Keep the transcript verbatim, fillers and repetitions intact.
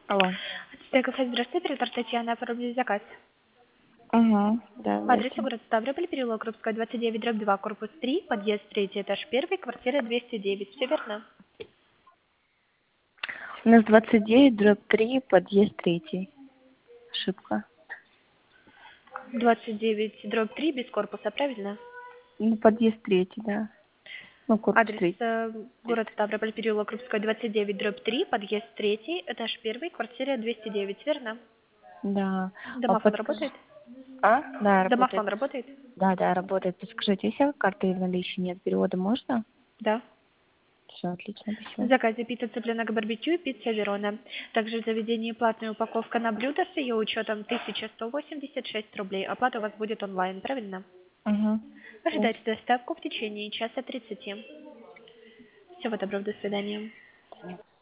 Алло. Стейк-кафе, здравствуйте, оператор Татьяна, оформили заказ. Угу, По адресу давайте. город Ставрополь, переулок Крупская, двадцать девять, дробь два, корпус три, подъезд третий, этаж первый, квартира двести девять. Все верно? У нас двадцать девять, дробь три, подъезд третий. Ошибка. двадцать девять, дробь три, без корпуса, правильно? Ну, подъезд третий, да. Ну, корпус Адрес третий. э, город Ставрополь, переулок Крупская, двадцать девять, дробь три, подъезд третий, этаж первый, квартира двести девять. Верно? Да. А Домофон подскажи. работает? А? Да, работает. Домофон работает? Да, да, работает. Подскажите, если карты в наличии нет, перевода можно? Да. Все, отлично, В спасибо. заказе пицца цыпленок барбекю и пицца Верона. Также в заведении платная упаковка на блюдо с ее учетом тысяча сто восемьдесят шесть рублей. Оплата у вас будет онлайн, правильно? Угу. Ожидайте доставку в течение часа тридцати. Всего доброго, до свидания.